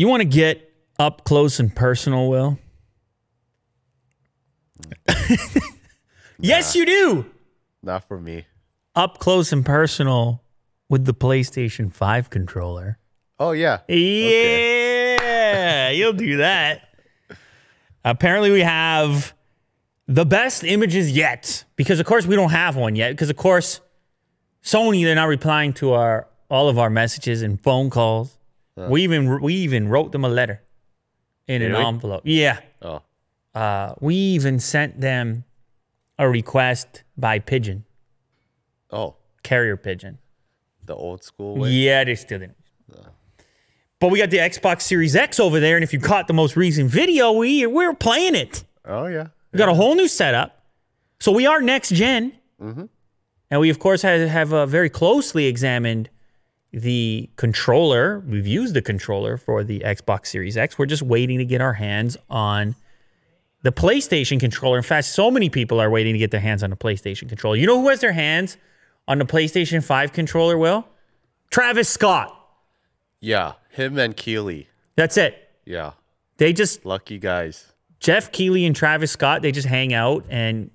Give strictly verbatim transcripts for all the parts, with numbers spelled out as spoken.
You want to get up close and personal, Will? Yes, Nah. you do. Not for me. Up close and personal with the PlayStation five controller. Oh, yeah. Yeah, okay. You'll do that. Apparently, we have the best images yet, because of course we don't have one yet. Because of course, Sony, they're not replying to our all of our messages and phone calls. Huh. We even we even wrote them a letter in really? an envelope. Yeah. Oh. Uh, we even sent them a request by pigeon. Oh. Carrier pigeon. The old school way? Yeah, they still didn't. Oh. But we got the Xbox Series X over there, and if you caught the most recent video, we, we were playing it. Oh, yeah. We got a whole new setup. So we are next gen. Mm-hmm. And we, of course, have, have uh, very closely examined the controller. We've used the controller for the Xbox Series X. We're just waiting to get our hands on the PlayStation controller. In fact, so many people are waiting to get their hands on the PlayStation controller. You know who has their hands on the PlayStation five controller, Will? Travis Scott. Yeah, him and Keeley. That's it. Yeah. They just... Lucky guys. Jeff Keighley and Travis Scott, they just hang out and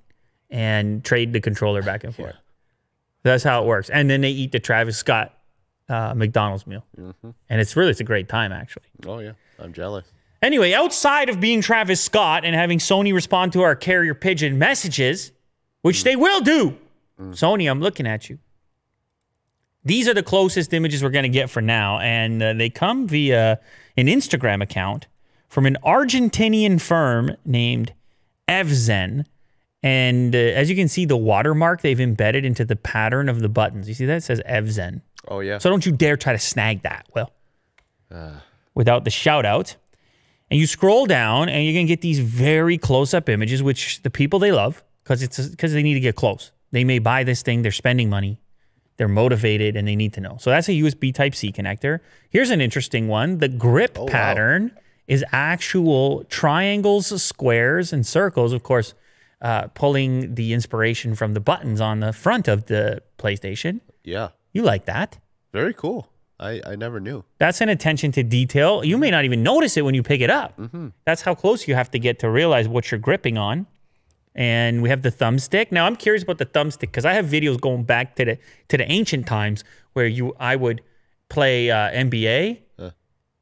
and trade the controller back and forth. Yeah. That's how it works. And then they eat the Travis Scott uh, McDonald's meal. Mm-hmm. And it's really, it's a great time, actually. Oh, yeah. I'm jealous. Anyway, outside of being Travis Scott and having Sony respond to our carrier pigeon messages, which mm. they will do, mm. Sony, I'm looking at you. These are the closest images we're going to get for now. And uh, they come via an Instagram account from an Argentinian firm named Evzen. And uh, as you can see, the watermark they've embedded into the pattern of the buttons. You see that? It says Evzen. Oh, yeah. So don't you dare try to snag that, Will. Uh. Without the shout out. And you scroll down and you're going to get these very close-up images, which the people, they love because it's because they need to get close. They may buy this thing. They're spending money. They're motivated and they need to know. So that's a U S B Type-C connector. Here's an interesting one. The grip oh, pattern wow. is actual triangles, squares, and circles. Of course, uh, pulling the inspiration from the buttons on the front of the PlayStation. Yeah. You like that? Very cool. I, I never knew. That's an attention to detail. You may not even notice it when you pick it up. Mm-hmm. That's how close you have to get to realize what you're gripping on. And we have the thumbstick. Now, I'm curious about the thumbstick because I have videos going back to the to the ancient times where you I would play uh, N B A. Uh.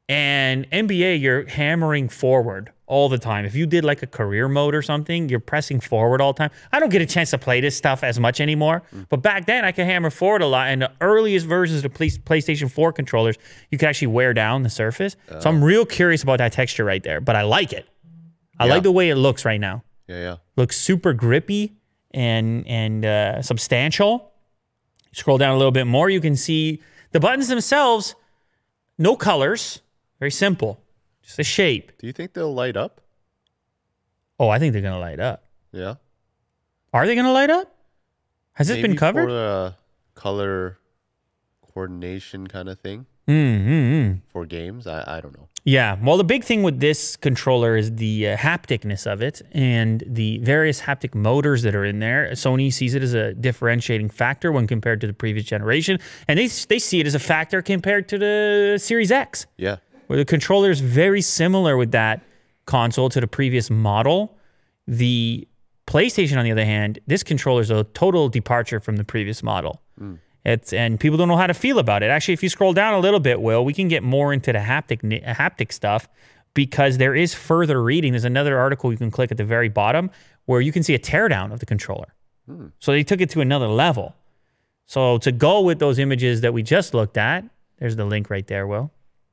And N B A, you're hammering forward all the time. If you did like a career mode or something, you're pressing forward all the time. I don't get a chance to play this stuff as much anymore. Mm. But back then, I could hammer forward a lot. And the earliest versions of the PlayStation four controllers, you could actually wear down the surface. Uh. So I'm real curious about that texture right there. But I like it. I yeah. like the way it looks right now. Yeah, yeah. Looks super grippy and, and uh, substantial. Scroll down a little bit more. You can see the buttons themselves, no colors. Very simple. Just a shape. Do you think they'll light up? Oh, I think they're going to light up. Yeah. Are they going to light up? Has Maybe this been covered? For a color coordination kind of thing. Mm-hmm. For games? I, I don't know. Yeah. Well, the big thing with this controller is the uh, hapticness of it and the various haptic motors that are in there. Sony sees it as a differentiating factor when compared to the previous generation. And they, they see it as a factor compared to the Series X. Yeah. Where the controller is very similar with that console to the previous model. The PlayStation, on the other hand, this controller is a total departure from the previous model. Mm. It's and people don't know how to feel about it. Actually, if you scroll down a little bit, Will, we can get more into the haptic haptic stuff because there is further reading. There's another article you can click at the very bottom where you can see a teardown of the controller. Mm. So they took it to another level. So to go with those images that we just looked at, there's the link right there, Will.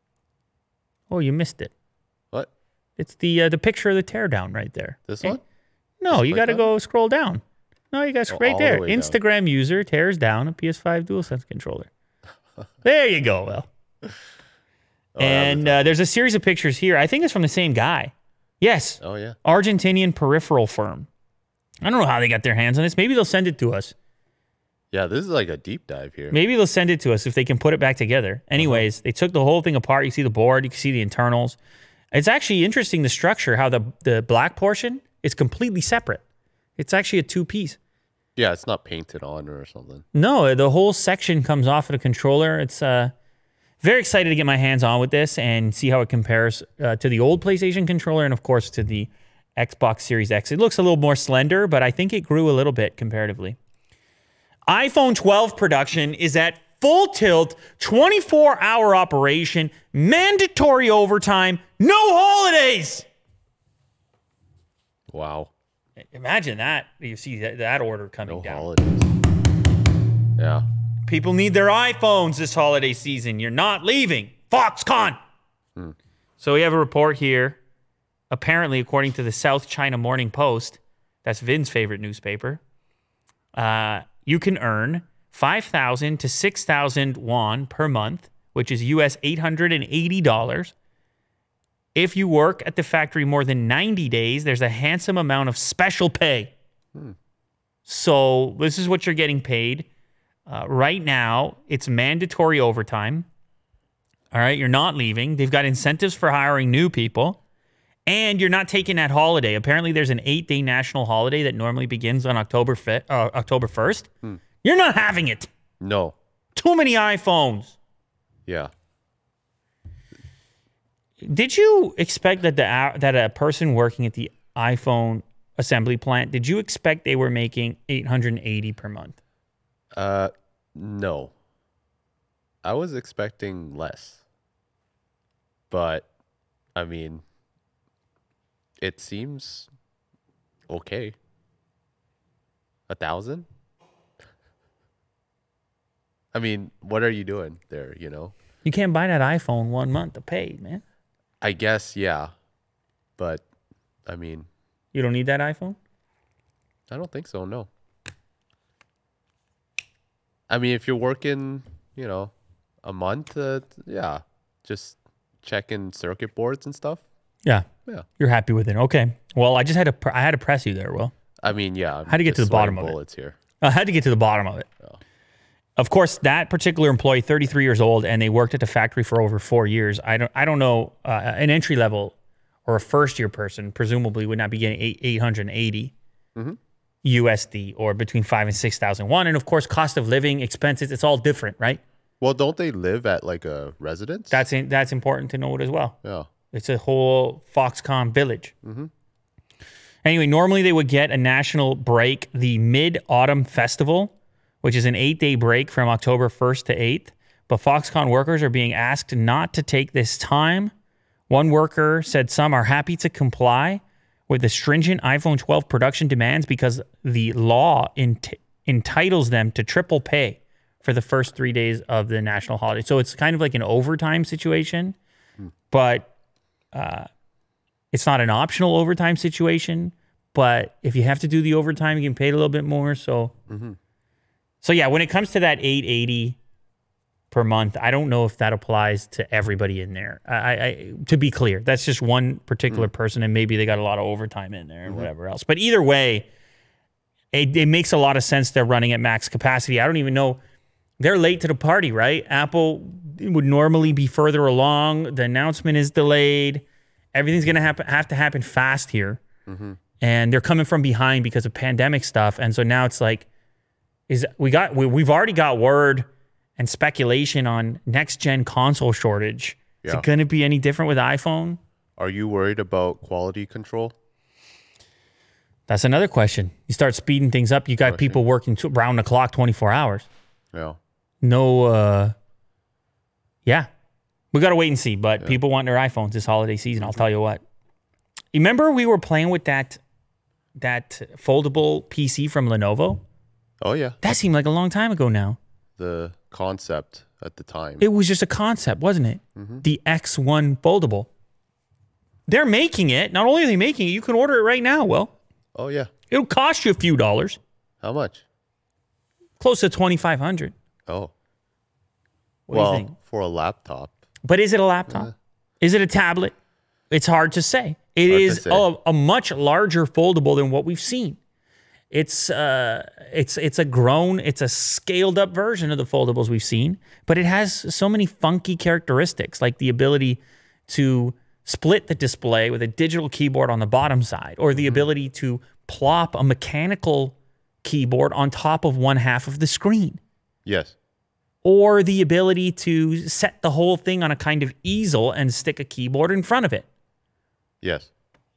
Oh, you missed it. What? It's the uh, the picture of the teardown right there. This okay? one? No, Just you got to go scroll down. No, you got to oh, right there. The Instagram down. user tears down a P S five DualSense controller. There you go, Will. Oh, and uh, there's a series of pictures here. I think it's from the same guy. Yes. Oh, yeah. Argentinian peripheral firm. I don't know how they got their hands on this. Maybe they'll send it to us. Yeah, this is like a deep dive here. Maybe they'll send it to us if they can put it back together. Anyways, uh-huh. they took the whole thing apart. You see the board. You can see the internals. It's actually interesting, the structure, how the, the black portion is completely separate. It's actually a two-piece. Yeah, it's not painted on or something. No, the whole section comes off of the controller. It's uh, Very excited to get my hands on with this and see how it compares uh, to the old PlayStation controller and, of course, to the Xbox Series X. It looks a little more slender, but I think it grew a little bit comparatively. iPhone twelve production is at full tilt, twenty-four hour operation, mandatory overtime, no holidays. Wow. Imagine that. You see that, that order coming No down. holidays. Yeah. People need their iPhones this holiday season. You're not leaving. Foxconn. Hmm. So we have a report here. Apparently, according to the South China Morning Post, that's Vin's favorite newspaper, uh, you can earn five thousand to six thousand won per month, which is U S eight hundred eighty dollars. If you work at the factory more than ninety days, there's a handsome amount of special pay. Hmm. So this is what you're getting paid. Uh, right now, it's mandatory overtime. All right, you're not leaving. They've got incentives for hiring new people. And you're not taking that holiday. Apparently, there's an eight-day national holiday that normally begins on October fifth, uh, October first. Hmm. You're not having it. No. Too many iPhones. Yeah. Did you expect that the that a person working at the iPhone assembly plant, did you expect they were making eight hundred eighty per month? Uh, no. I was expecting less. But, I mean, it seems okay. A thousand? I mean, what are you doing there, you know? You can't buy that iPhone one month of paid, man. I guess, yeah. But, I mean... You don't need that iPhone? I don't think so, no. I mean, if you're working, you know, a month, uh, yeah, just checking circuit boards and stuff. Yeah. Yeah. You're happy with it. Okay. Well, I just had to, pr- I had to press you there, Will. I mean, yeah. How to get to the bottom of it. Bullets here. I had to get to the bottom of it. Oh. Of course, that particular employee, thirty-three years old, and they worked at the factory for over four years. I don't, I don't know, uh, an entry level or a first year person presumably would not be getting eight hundred eighty mm-hmm. U S D or between five and six thousand one. And of course, cost of living, expenses, it's all different, right? Well, don't they live at like a residence? That's in, that's important to note as well. Yeah, it's a whole Foxconn village. Mm-hmm. Anyway, normally they would get a national break, the Mid-Autumn Festival, which is an eight-day break from October first to eighth. But Foxconn workers are being asked not to take this time. One worker said some are happy to comply with the stringent iPhone twelve production demands because the law ent- entitles them to triple pay for the first three days of the national holiday. So it's kind of like an overtime situation, mm. but uh, it's not an optional overtime situation. But if you have to do the overtime, you can pay a little bit more. So, mm-hmm. so yeah, when it comes to that eight eighty per month, I don't know if that applies to everybody in there. I, I to be clear, that's just one particular mm. person, and maybe they got a lot of overtime in there and mm-hmm. whatever else. But either way, it, it makes a lot of sense they're running at max capacity. I don't even know. They're late to the party, right? Apple would normally be further along. The announcement is delayed. Everything's going to happen, have to happen fast here. Mm-hmm. And they're coming from behind because of pandemic stuff. And so now it's like, is we got we, we've already got word and speculation on next-gen console shortage. Yeah. Is it going to be any different with iPhone? Are you worried about quality control? That's another question. You start speeding things up, you got question. people working to, round the clock twenty-four hours. Yeah. No, uh, yeah. We got to wait and see, but yeah. people want their iPhones this holiday season, I'll tell you what. You remember we were playing with that that foldable P C from Lenovo? Oh, yeah. That seemed like a long time ago now. The concept at the time. It was just a concept, wasn't it? Mm-hmm. The X one foldable. They're making it. Not only are they making it, you can order it right now, Will. Oh, yeah. It'll cost you a few dollars. How much? Close to twenty-five hundred dollars. Oh. What well, do you think? For a laptop. But is it a laptop? Uh, is it a tablet? It's hard to say. It is a, a much larger foldable than what we've seen. It's uh, it's it's a grown, it's a scaled up version of the foldables we've seen, but it has so many funky characteristics, like the ability to split the display with a digital keyboard on the bottom side, or the mm-hmm. ability to plop a mechanical keyboard on top of one half of the screen. Yes. or the ability to set the whole thing on a kind of easel and stick a keyboard in front of it. Yes.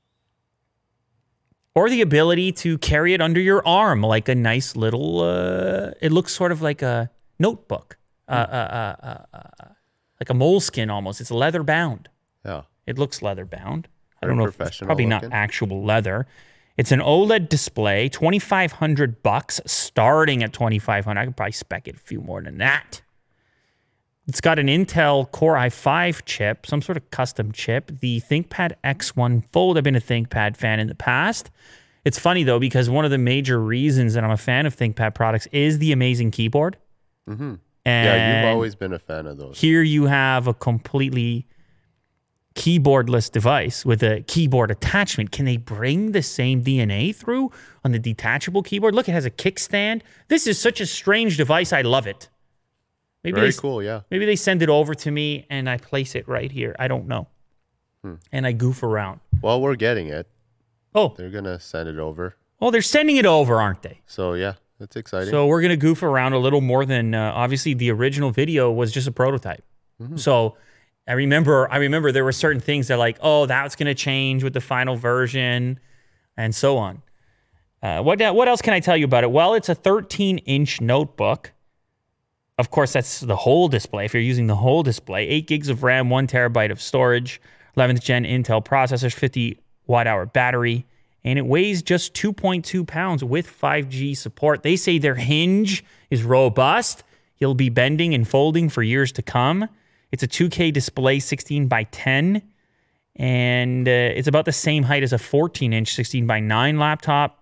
Or the ability to carry it under your arm like a nice little, uh, it looks sort of like a notebook, uh, uh, uh, uh, uh, like a moleskin almost. It's leather bound. Yeah. It looks leather bound. I Very don't know if it's professional probably looking. not actual leather. It's an OLED display, twenty-five hundred bucks, starting at twenty-five hundred. I could probably spec it a few more than that. It's got an Intel Core i five chip, some sort of custom chip. The ThinkPad X one Fold. I've been a ThinkPad fan in the past. It's funny though, because one of the major reasons that I'm a fan of ThinkPad products is the amazing keyboard. Mm-hmm. And Yeah, you've always been a fan of those. here you have a completely keyboardless device with a keyboard attachment. Can they bring the same D N A through on the detachable keyboard? Look, it has a kickstand. This is such a strange device. I love it. Maybe Very they, cool, yeah. Maybe they send it over to me and I place it right here. I don't know. Hmm. And I goof around. Well, we're getting it. Oh, They're going to send it over. oh, they're sending it over, aren't they? So, yeah, that's exciting. So we're going to goof around a little more than, uh, obviously, the original video was just a prototype. Mm-hmm. So I remember I remember there were certain things that like, oh, that's going to change with the final version and so on. Uh, what, what else can I tell you about it? Well, it's a thirteen-inch notebook. Of course, that's the whole display. If you're using the whole display, eight gigs of RAM, one terabyte of storage, eleventh gen Intel processors, fifty watt hour battery, and it weighs just two point two pounds with five G support. They say their hinge is robust. You'll be bending and folding for years to come. It's a two K display, sixteen by ten, and uh, it's about the same height as a fourteen-inch sixteen by nine laptop.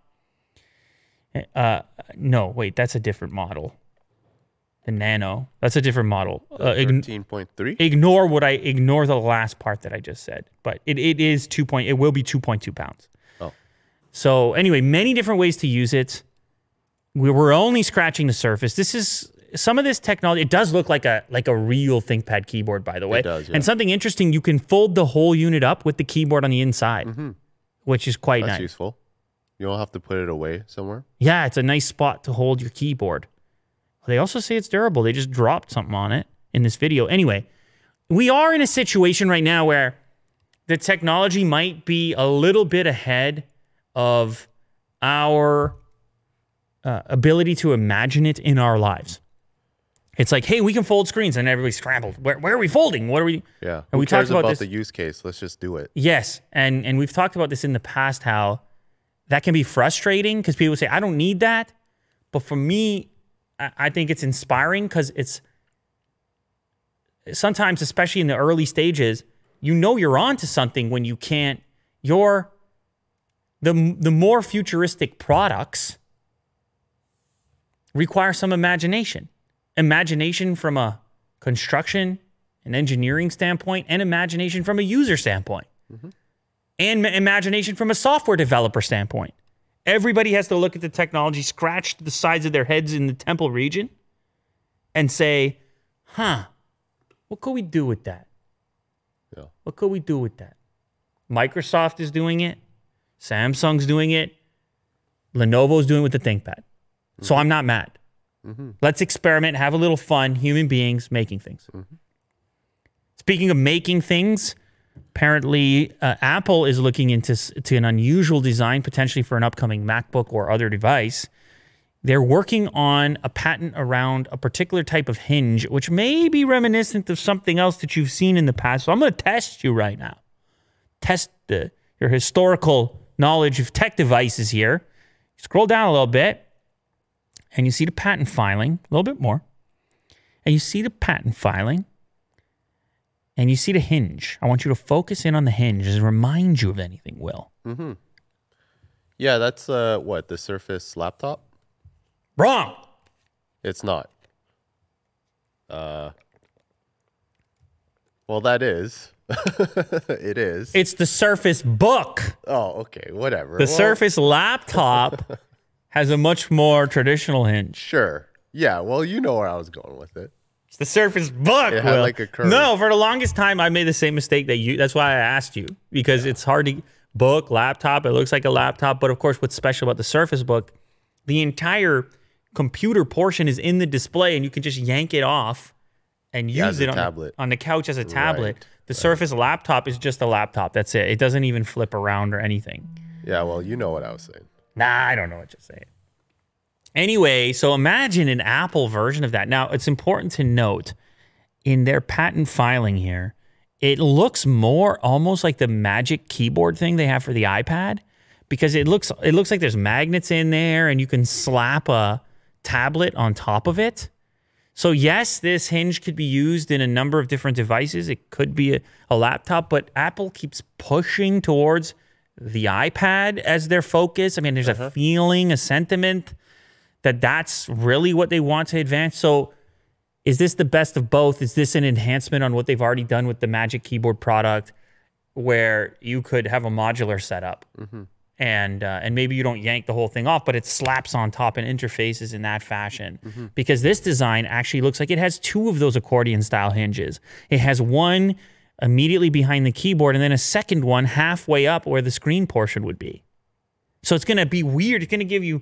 Uh, no, wait, that's a different model. The Nano. That's a different model. Uh, ign- thirteen point three? ignore what I ignore the last part that I just said. But it, it is two point. It will be two point two pounds. Oh. So anyway, many different ways to use it. We were only scratching the surface. This is some of this technology. It does look like a like a real ThinkPad keyboard, by the way. It does, yeah. And something interesting, you can fold the whole unit up with the keyboard on the inside, Mm-hmm. which is quite That's nice. useful. You don't have to put it away somewhere. Yeah, it's a nice spot to hold your keyboard. They also say it's durable. They just dropped something on it in this video. Anyway, we are in a situation right now where the technology might be a little bit ahead of our uh, ability to imagine it in our lives. It's like, hey, we can fold screens, and everybody's scrambled. Where, where are we folding? What are we? Yeah. And Who we cares talked about about this. the use case? Let's just do it. Yes, and and we've talked about this in the past, how that can be frustrating because people say, I don't need that. But for me, I, I think it's inspiring because it's sometimes, especially in the early stages, you know you're onto something when you can't, you're, the, the more futuristic products require some imagination. Imagination from a construction and engineering standpoint, and imagination from a user standpoint. Mm-hmm. And imagination from a software developer standpoint. Everybody has to look at the technology, scratch the sides of their heads in the temple region, and say, huh, what could we do with that? Yeah. What could we do with that? Microsoft is doing it. Samsung's doing it. Lenovo's doing it with the ThinkPad. Mm-hmm. So I'm not mad. Mm-hmm. Let's experiment, have a little fun, human beings making things. Mm-hmm. Speaking of making things, apparently, uh, Apple is looking into to an unusual design, potentially for an upcoming MacBook or other device. They're working on a patent around a particular type of hinge, which may be reminiscent of something else that you've seen in the past. So I'm going to test you right now. Test the, your historical knowledge of tech devices here. Scroll down a little bit, and you see the patent filing, a little bit more. And you see the patent filing. And you see the hinge. I want you to focus in on the hinge and remind you of anything, Will. Mm-hmm. Yeah, that's uh, what, the Surface laptop? Wrong. It's not. Uh, well, that is. It is. It's the Surface Book. Oh, okay, whatever. The well, Surface laptop has a much more traditional hinge. Sure. Yeah, well, you know where I was going with it. It's the Surface Book. It had Will. like a curve. No, for the longest time, I made the same mistake that you. That's why I asked you, because yeah. It's hard to book laptop. It looks like a laptop, but of course, what's special about the Surface Book, the entire computer portion is in the display, and you can just yank it off and Yeah, use as a it on the, tablet. on the couch as a tablet. Right, The Surface laptop is just a laptop. That's it. It doesn't even flip around or anything. Yeah, well, you know what I was saying. Nah, I don't know what you're saying. Anyway, so imagine an Apple version of that. Now, it's important to note in their patent filing here, it looks more almost like the Magic Keyboard thing they have for the iPad, because it looks it looks like there's magnets in there and you can slap a tablet on top of it. So yes, this hinge could be used in a number of different devices. It could be a, a laptop, but Apple keeps pushing towards the iPad as their focus. I mean, there's uh-huh. a feeling, a sentiment that that's really what they want to advance. So is this the best of both? Is this an enhancement on what they've already done with the Magic Keyboard product, where you could have a modular setup mm-hmm. and uh, and maybe you don't yank the whole thing off, but it slaps on top and interfaces in that fashion? Mm-hmm. Because this design actually looks like it has two of those accordion style hinges. It has one immediately behind the keyboard and then a second one halfway up where the screen portion would be. So it's going to be weird. It's going to give you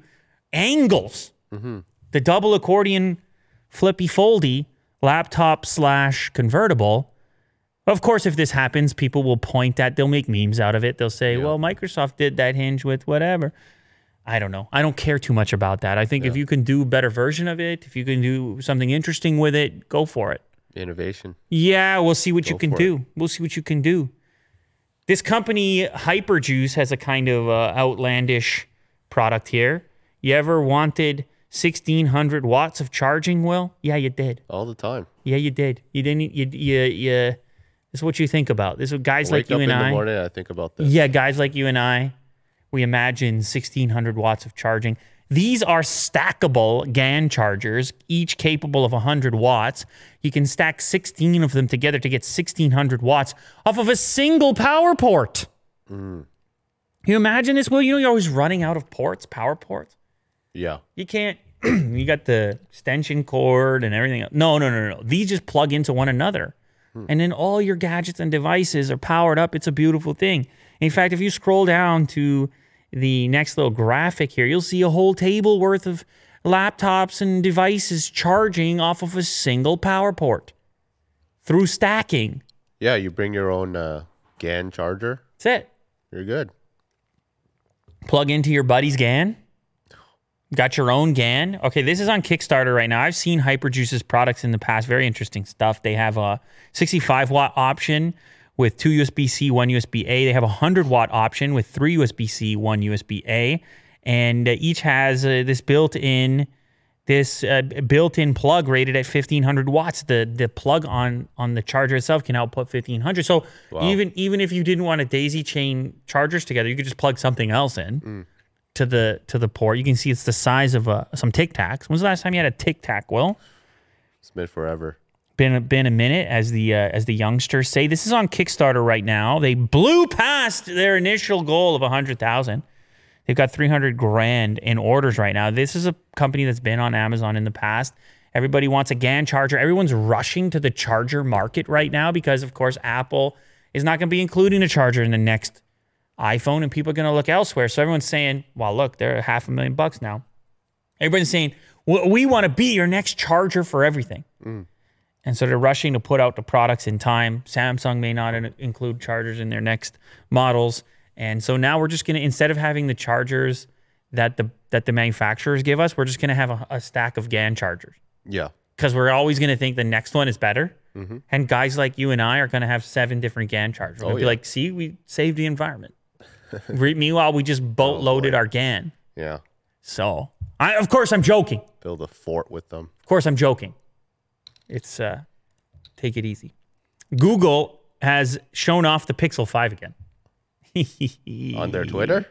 angles. Mm-hmm. The double accordion flippy foldy laptop slash convertible. Of course, if this happens, people will point at, they'll make memes out of it. They'll say, yeah. well, Microsoft did that hinge with whatever. I don't know. I don't care too much about that. I think yeah. if you can do a better version of it, if you can do something interesting with it, go for it. Innovation. Yeah, we'll see what go you can do. It. We'll see what you can do. This company, Hyperjuice, has a kind of uh, outlandish product here. You ever wanted sixteen hundred watts of charging, Will? Yeah, you did. All the time. Yeah, you did. You didn't, you, you, you, this is what you think about. This is what guys like you and I. Wake up in the morning, I think about this. Yeah, guys like you and I, we imagine sixteen hundred watts of charging. These are stackable GAN chargers, each capable of one hundred watts. You can stack sixteen of them together to get sixteen hundred watts off of a single power port. Mm. You imagine this, Will? You know you're always running out of ports, power ports. Yeah. You can't, you got the extension cord and everything else. No, no, no, no. These just plug into one another. Hmm. And then all your gadgets and devices are powered up. It's a beautiful thing. In fact, if you scroll down to the next little graphic here, you'll see a whole table worth of laptops and devices charging off of a single power port through stacking. Yeah, you bring your own uh, GAN charger. That's it. You're good. Plug into your buddy's GAN. Got your own GAN. Okay, this is on Kickstarter right now. I've seen Hyperjuice's products in the past. Very interesting stuff. They have a sixty-five watt option with two U S B C, one U S B A. They have a one hundred watt option with three U S B C, one U S B A. And uh, each has uh, this built-in this uh, built-in plug rated at fifteen hundred watts. The the plug on on the charger itself can output fifteen hundred. So wow. even even if you didn't want to daisy chain chargers together, you could just plug something else in. Mm. to the to the port. You can see it's the size of uh, some Tic Tacs. When's the last time you had a Tic Tac, Will? It's been forever. Been a, been a minute, as the uh, as the youngsters say. This is on Kickstarter right now. They blew past their initial goal of a hundred thousand. They've got three hundred grand in orders right now. This is a company that's been on Amazon in the past. Everybody wants a GAN charger. Everyone's rushing to the charger market right now because, of course, Apple is not going to be including a charger in the next iPhone, and people are going to look elsewhere. So everyone's saying, well, look, they're half a million bucks now. Everybody's saying, well, we want to be your next charger for everything. Mm. And so they're rushing to put out the products in time. Samsung may not in- include chargers in their next models. And so now we're just going to, instead of having the chargers that the that the manufacturers give us, we're just going to have a, a stack of GAN chargers. Yeah. Because we're always going to think the next one is better. Mm-hmm. And guys like you and I are going to have seven different GAN chargers. We're oh, going to yeah. be like, see, we saved the environment. Meanwhile, we just boat loaded oh, our GAN. Yeah. So, I, of course, I'm joking. Build a fort with them. Of course, I'm joking. It's, uh, take it easy. Google has shown off the Pixel five again. On their Twitter?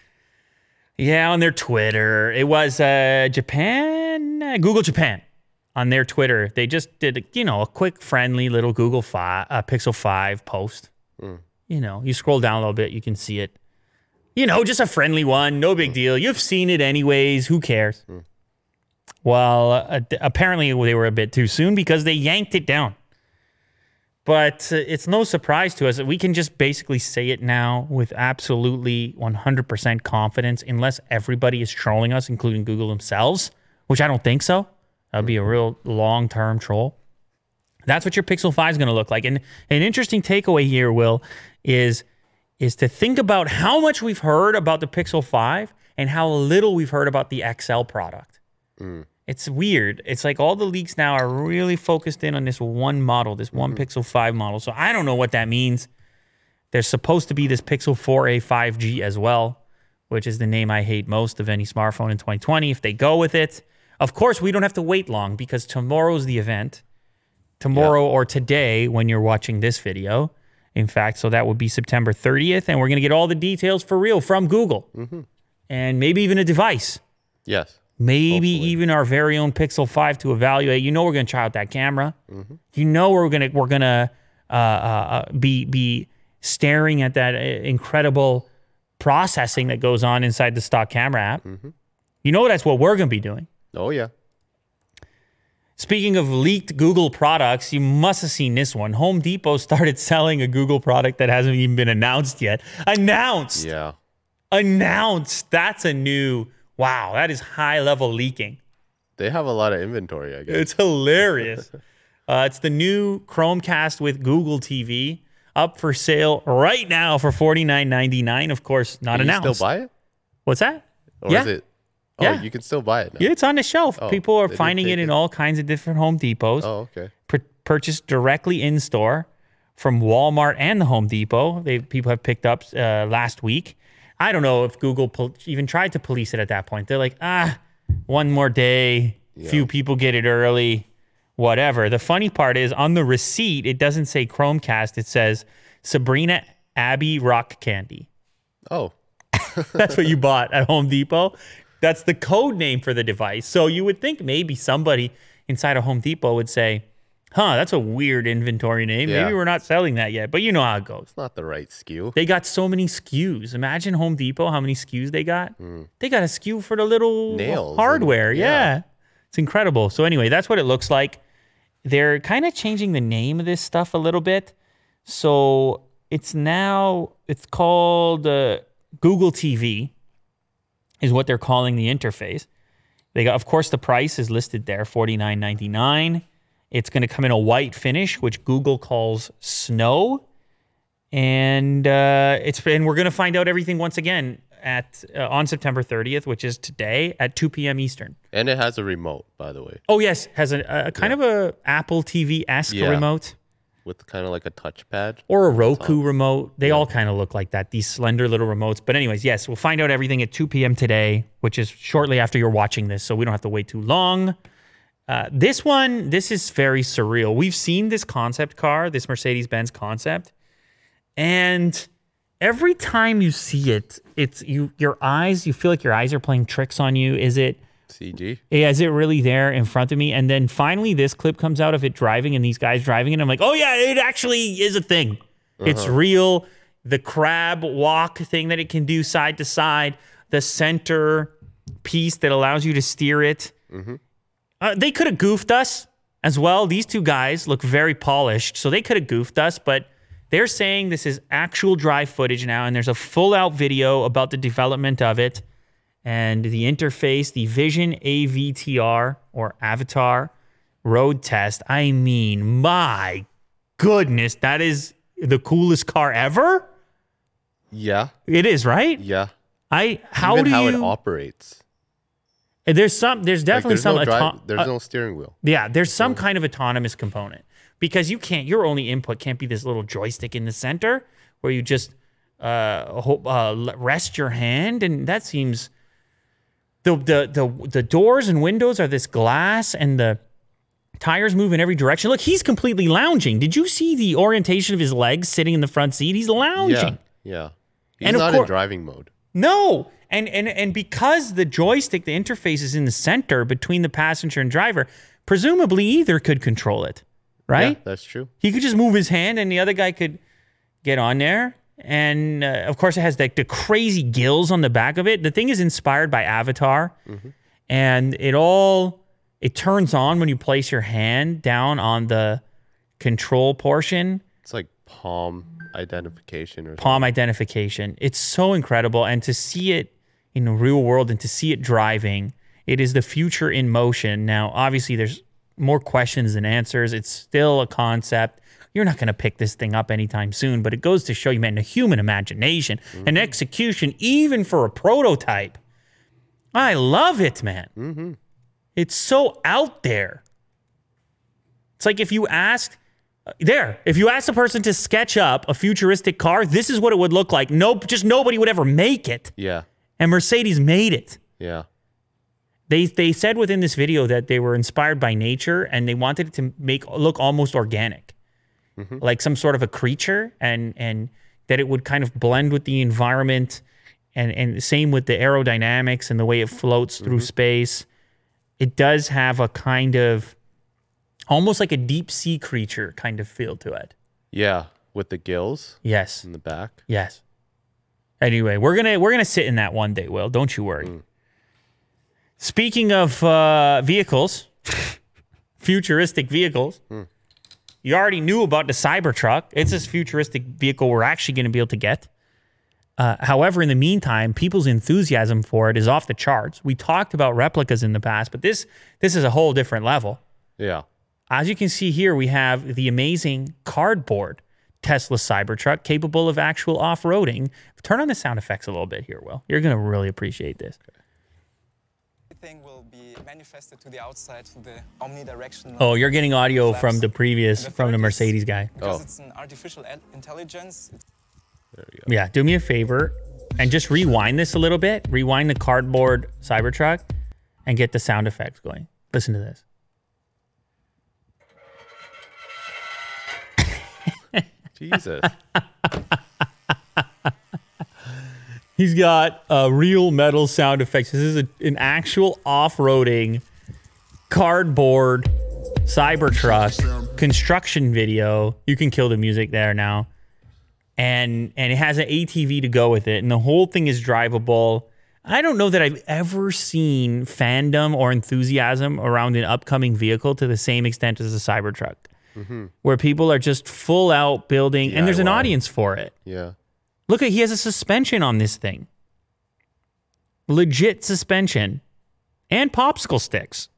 Yeah, on their Twitter. It was uh, Japan, uh, Google Japan. On their Twitter, they just did, you know, a quick, friendly little Google five, uh, Pixel five post. Mm. You know, you scroll down a little bit, you can see it. You know, just a friendly one, no big mm. deal. You've seen it anyways. Who cares? Mm. Well, uh, apparently they were a bit too soon because they yanked it down. But uh, it's no surprise to us that we can just basically say it now with absolutely one hundred percent confidence, unless everybody is trolling us, including Google themselves. which I don't think so. That'd be a real long-term troll. That's what your Pixel five is going to look like. And an interesting takeaway here, Will, is, is to think about how much we've heard about the Pixel five and how little we've heard about the X L product. Mm. It's weird. It's like all the leaks now are really focused in on this one model, this one mm-hmm. Pixel five model. So I don't know what that means. There's supposed to be this Pixel four a five G as well, which is the name I hate most of any smartphone in twenty twenty. If they go with it, of course, we don't have to wait long because tomorrow's the event. Tomorrow yeah. or today when you're watching this video. In fact, so that would be September thirtieth. And we're going to get all the details for real from Google. Mm-hmm. And maybe even a device. Yes. Maybe hopefully. even our very own Pixel five to evaluate. You know we're going to try out that camera. Mm-hmm. You know we're going to we're going to uh, uh, be be staring at that incredible processing that goes on inside the stock camera app. Mm-hmm. You know that's what we're going to be doing. Oh, yeah. Speaking of leaked Google products, you must have seen this one. Home Depot started selling a Google product that hasn't even been announced yet. Announced! Yeah. Announced! That's a new, wow, that is high-level leaking. They have a lot of inventory, I guess. It's hilarious. uh, it's the new Chromecast with Google T V, up for sale right now for forty-nine ninety-nine. Of course, not Can announced. you still buy it? What's that? Or yeah. is it? Oh, yeah. you can still buy it now. Yeah, it's on the shelf. Oh, People are they didn't finding take it in it. all kinds of different Home Depots. Oh, okay. Pur- purchased directly in store from Walmart and the Home Depot. They people have picked up uh, last week. I don't know if Google pol- even tried to police it at that point. They're like, ah, one more day. Yeah. Few people get it early. Whatever. The funny part is on the receipt, it doesn't say Chromecast. It says Sabrina Abbey Rock Candy. Oh. That's what you bought at Home Depot. That's the code name for the device. So you would think maybe somebody inside a Home Depot would say, huh, that's a weird inventory name. Yeah. Maybe we're not selling that yet. But you know how it goes. It's not the right S K U. They got so many S K Us. Imagine Home Depot, how many S K Us they got. Mm. They got a S K U for the little Nails hardware. and, yeah. yeah. It's incredible. So anyway, that's what it looks like. They're kind of changing the name of this stuff a little bit. So it's now, it's called uh, Google T V. Is what they're calling the interface. They got, of course, the price is listed there, forty-nine ninety-nine. It's going to come in a white finish, which Google calls snow, and uh, it's and we're going to find out everything once again at uh, on September thirtieth, which is today at two p.m. Eastern. And it has a remote, by the way. Oh yes, has a, a kind yeah. of a Apple T V-esque yeah. remote. With kind of like a touchpad. Or a Roku remote. They yeah. all kind of look like that, these slender little remotes. But anyways, yes, we'll find out everything at two p.m. today, which is shortly after you're watching this, so we don't have to wait too long. Uh, this one, this is very surreal. We've seen this concept car, this Mercedes-Benz concept, and every time you see it, it's you your eyes, you feel like your eyes are playing tricks on you. Is it C G? Yeah, is it really there in front of me? And then finally this clip comes out of it driving and these guys driving it. And I'm like, oh yeah, it actually is a thing. Uh-huh. It's real. The crab walk thing that it can do side to side, the center piece that allows you to steer it. Mm-hmm. Uh, they could have goofed us as well. These two guys look very polished, so they could have goofed us, but they're saying this is actual drive footage now, and there's a full out video about the development of it. And the interface, the Vision A V T R or Avatar road test. I mean, my goodness, that is the coolest car ever. Yeah. It is, right? Yeah. I how Even do how you? it operates. There's some. There's definitely like, there's some. No drive, auto- there's uh, no steering wheel. Yeah, there's some kind of autonomous component because you can't. Your only input can't be this little joystick in the center where you just uh, hope, uh rest your hand, and that seems. The, the the the doors and windows are this glass, and the tires move in every direction. Look, he's completely lounging. Did you see the orientation of his legs sitting in the front seat? He's lounging. Yeah, yeah. He's And of not cour- in driving mode. No, and and and because the joystick, the interface is in the center between the passenger and driver, presumably either could control it, right? Yeah, that's true. He could just move his hand, and the other guy could get on there. And uh, of course, it has like the crazy gills on the back of it. The thing is inspired by Avatar, mm-hmm. and it all it turns on when you place your hand down on the control portion. It's like palm identification or palm something. identification. It's so incredible, and to see it in the real world and to see it driving It is the future in motion. Now, obviously, there's more questions than answers. It's still a concept. You're not going to pick this thing up anytime soon, but it goes to show you, man, the human imagination Mm-hmm. and execution, even for a prototype. I love it, man. Mm-hmm. It's so out there. It's like if you asked, there, if you asked a person to sketch up a futuristic car, this is what it would look like. Nope, just nobody would ever make it. Yeah. And Mercedes made it. Yeah. They they said within this video that they were inspired by nature and they wanted it to make look almost organic, mm-hmm. like some sort of a creature, and and that it would kind of blend with the environment, and and same with the aerodynamics and the way it floats through mm-hmm. space. It does have a kind of almost like a deep sea creature kind of feel to it. Yeah, with the gills. Yes. In the back. Yes. Anyway, we're gonna we're gonna sit in that one day, Will. Don't you worry. Mm. Speaking of uh, vehicles, futuristic vehicles, hmm. you already knew about the Cybertruck. It's this futuristic vehicle we're actually going to be able to get. Uh, however, in the meantime, people's enthusiasm for it is off the charts. We talked about replicas in the past, but this this is a whole different level. Yeah. As you can see here, we have the amazing cardboard Tesla Cybertruck capable of actual off-roading. Turn on the sound effects a little bit here, Will. You're going to really appreciate this. Everything will be manifested to the outside, to the omnidirectional. Oh, you're getting audio flaps. from the previous, the from the Mercedes guy. Because oh. it's an artificial intelligence. It's there we go. Yeah, do me a favor and just rewind this a little bit. Rewind the cardboard Cybertruck and get the sound effects going. Listen to this. Jesus. He's got uh, real metal sound effects. This is a, an actual off-roading cardboard Cybertruck construction video. You can kill the music there now. And and it has an A T V to go with it. And the whole thing is drivable. I don't know that I've ever seen fandom or enthusiasm around an upcoming vehicle to the same extent as the Cybertruck. Mm-hmm. Where people are just full out building. D I Y. And there's an audience for it. Yeah. Look at, he has a suspension on this thing. Legit suspension. And popsicle sticks.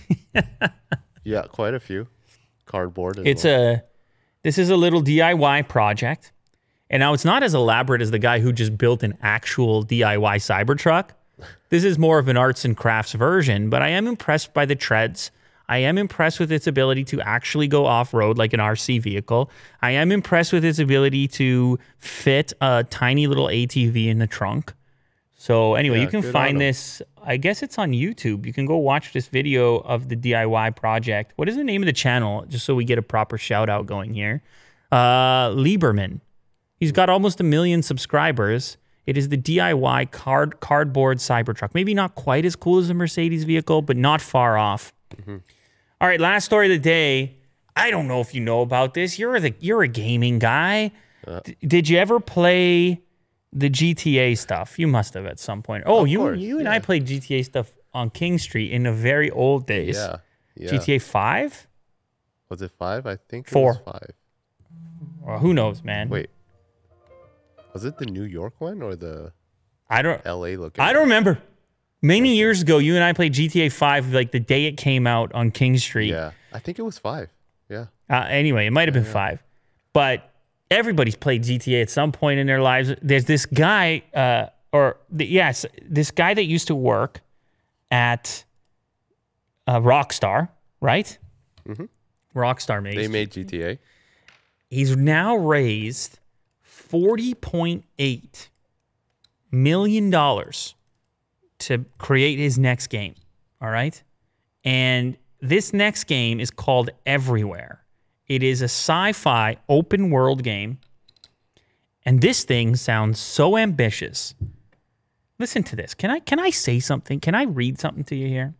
Yeah, quite a few. Cardboard. As It's well. a, this is a little D I Y project. And now it's not as elaborate as the guy who just built an actual D I Y Cybertruck. This is more of an arts and crafts version, but I am impressed by the treads. I am impressed with its ability to actually go off-road like an R C vehicle. I am impressed with its ability to fit a tiny little A T V in the trunk. So anyway, Yeah, you can good find on 'em. this, I guess it's on YouTube. You can go watch this video of the D I Y project. What is the name of the channel? Just so we get a proper shout out going here. Uh, Lieberman. He's got almost a million subscribers. It is the D I Y card cardboard Cybertruck. Maybe not quite as cool as a Mercedes vehicle, but not far off. Mm-hmm. All right, last story of the day. I don't know if you know about this. You're the you're a gaming guy. Uh, D- did you ever play the G T A stuff? You must have at some point. Oh, Of you course, you and yeah. I played G T A stuff on King Street in the very old days. yeah. Yeah. G T A five? Was it five? I think it Four. was five. Well, who knows, man? Wait. Was it the New York one or the I don't L A looking? I don't remember. Many years ago, you and I played G T A five like the day it came out on King Street. Yeah, I think it was five. Yeah. Uh, anyway, it might have been yeah. five. But everybody's played G T A at some point in their lives. There's this guy, uh, or the, yes, this guy that used to work at uh, Rockstar, right? Mm-hmm. Rockstar made. They made G T A. He's now raised forty point eight million dollars to create his next game. All right. And this next game is called Everywhere. It is a sci-fi open world game. And this thing sounds so ambitious. Listen to this. Can I can I say something? Can I read something to you here?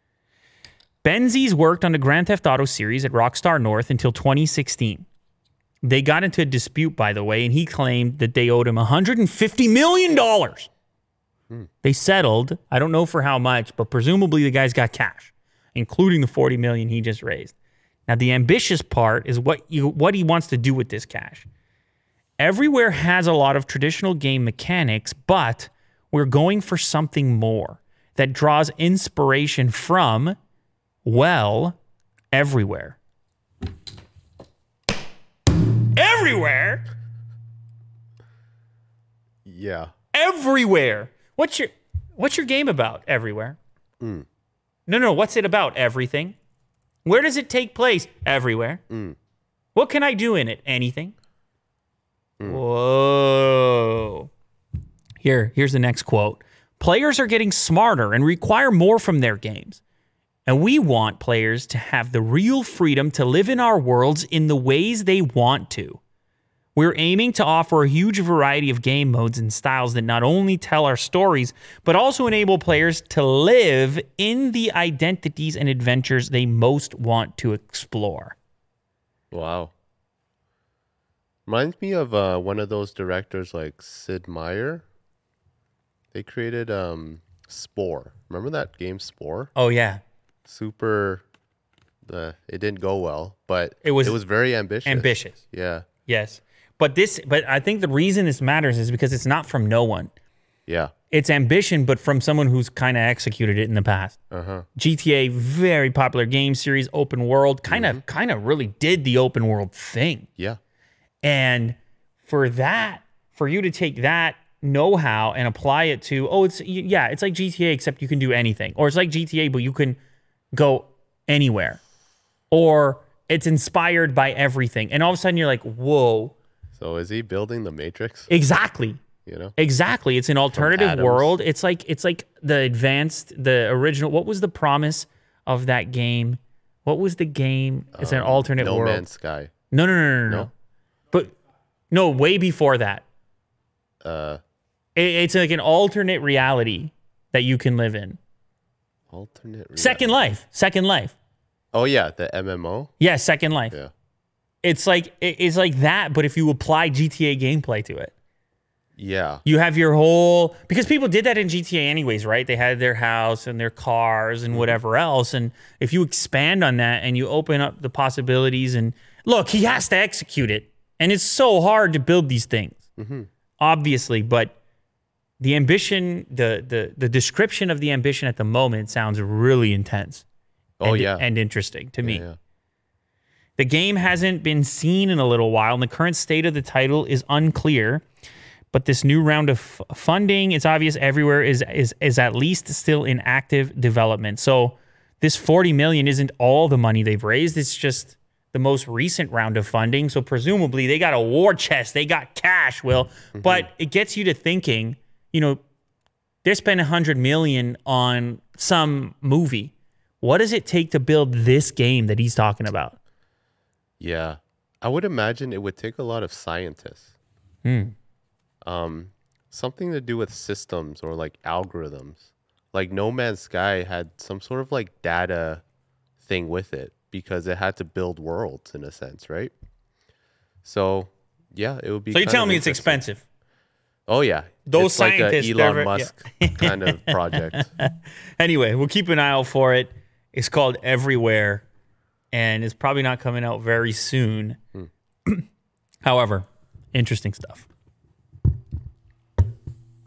Benzies worked on the Grand Theft Auto series at Rockstar North until twenty sixteen. They got into a dispute, by the way, and he claimed that they owed him one hundred fifty million dollars. Hmm. They settled. I don't know for how much, but presumably the guy's got cash, including the forty million dollars he just raised. Now, the ambitious part is what you what he wants to do with this cash. Everywhere has a lot of traditional game mechanics, but we're going for something more. that draws inspiration from, well, everywhere. Everywhere? Yeah. Everywhere. What's your what's your game about? Everywhere. Mm. No, no, what's it about? Everything. Where does it take place? Everywhere. Mm. What can I do in it? Anything. Mm. Whoa. Here, here's the next quote. Players are getting smarter and require more from their games. And we want players to have the real freedom to live in our worlds in the ways they want to. We're aiming to offer a huge variety of game modes and styles that not only tell our stories, but also enable players to live in the identities and adventures they most want to explore. Wow. Reminds me of uh, one of those directors like Sid Meier. They created um, Spore. Remember that game Spore? Oh, yeah. Super. The it didn't go well, but It was it was very ambitious. Ambitious. Yeah. Yes. But this, but I think the reason this matters is because it's not from no one. Yeah. It's ambition, but from someone who's kind of executed it in the past. Uh-huh. G T A, very popular game series, open world, kind of, kind of really did the open world thing. Yeah. And for that, for you to take that know-how and apply it to, oh, it's, yeah, it's like G T A, except you can do anything. Or it's like G T A, but you can go anywhere. Or it's inspired by everything. And all of a sudden you're like, whoa. So is he building the Matrix? Exactly. You know? Exactly. It's an alternative atoms. world. It's like it's like the advanced, the original. What was the promise of that game? What was the game? It's an Um, alternate No world. Man's Sky. No, no, no, no, no, No? no. But no, way before that. Uh, It, it's like an alternate reality that you can live in. alternate. reality. Second Life. Second Life. Oh yeah, the M M O. Yeah, Second Life. Yeah. It's like it- it's like that, but if you apply G T A gameplay to it. Yeah. You have your whole, because people did that in G T A anyways, right? They had their house and their cars and whatever else. And if you expand on that and you open up the possibilities, and look, he has to execute it. And it's so hard to build these things, Mm-hmm. obviously. But the ambition, the, the, the description of the ambition at the moment sounds really intense. Oh and, yeah. And interesting to me. Yeah, yeah. The game hasn't been seen in a little while, and the current state of the title is unclear. But this new round of f- funding, it's obvious everywhere, is is is at least still in active development. So this forty million isn't all the money they've raised. It's just the most recent round of funding. So presumably they got a war chest, they got cash, Will. Mm-hmm. But it gets you to thinking, you know, they spent a hundred million on some movie. What does it take to build this game that he's talking about? Yeah. I would imagine it would take a lot of scientists. Hmm. Um, something to do with systems or like algorithms. Like No Man's Sky had some sort of like data thing with it because it had to build worlds in a sense, right? So yeah, it would be. So you're kind telling of me it's interesting. expensive? Oh yeah, Those it's like scientists, a they're Elon ver- Musk yeah. kind of project. Anyway, we'll keep an eye out for it. It's called Everywhere, and it's probably not coming out very soon. However, interesting stuff.